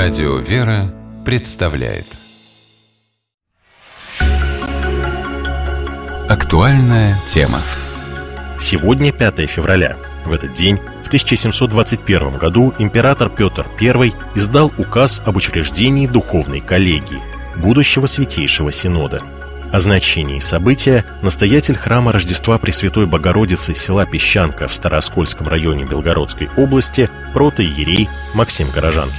Радио «Вера» представляет актуальная тема. Сегодня 5 февраля. В этот день, в 1721 году, император Петр I издал указ об учреждении духовной коллегии, будущего Святейшего Синода. О значении события настоятель храма Рождества Пресвятой Богородицы села Песчанка в Старооскольском районе Белгородской области протоиерей Максим Горожанкин.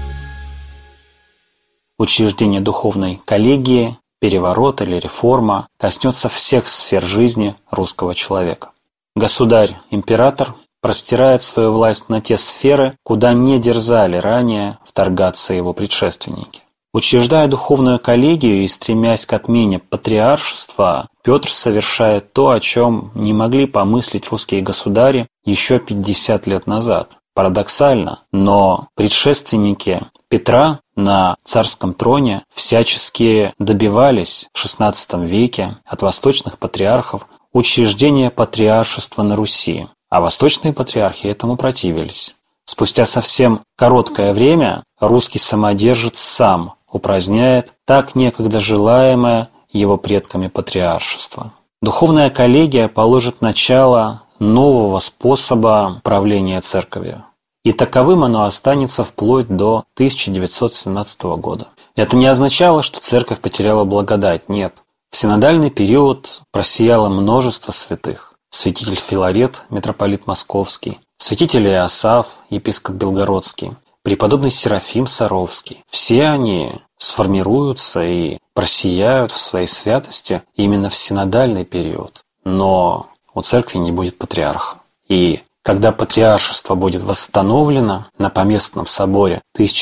Учреждение духовной коллегии, переворот или реформа коснется всех сфер жизни русского человека. Государь-император простирает свою власть на те сферы, куда не дерзали ранее вторгаться его предшественники. Учреждая духовную коллегию и стремясь к отмене патриаршества, Петр совершает то, о чем не могли помыслить русские государи еще 50 лет назад. Парадоксально, но предшественники Петра на царском троне всячески добивались в XVI веке от восточных патриархов учреждения патриаршества на Руси, а восточные патриархи этому противились. Спустя совсем короткое время русский самодержец сам упраздняет так некогда желаемое его предками патриаршество. Духовная коллегия положит начало нового способа правления церковью. И таковым оно останется вплоть до 1917 года. Это не означало, что церковь потеряла благодать, нет. В синодальный период просияло множество святых. Святитель Филарет, митрополит Московский, святитель Иосаф, епископ Белгородский, преподобный Серафим Саровский. Все они сформируются и просияют в своей святости именно в синодальный период. Но у церкви не будет патриарха. И когда патриаршество будет восстановлено на поместном соборе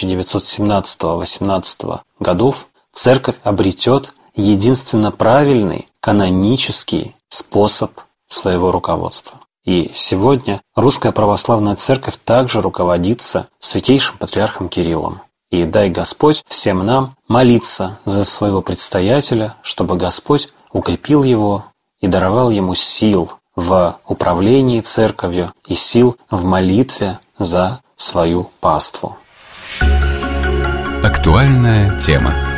1917-18 годов, церковь обретет единственно правильный канонический способ своего руководства. И сегодня Русская Православная Церковь также руководится святейшим патриархом Кириллом. И дай Господь всем нам молиться за своего предстоятеля, чтобы Господь укрепил его и даровал ему сил в управлении церковью и сил в молитве за свою паству. Актуальная тема.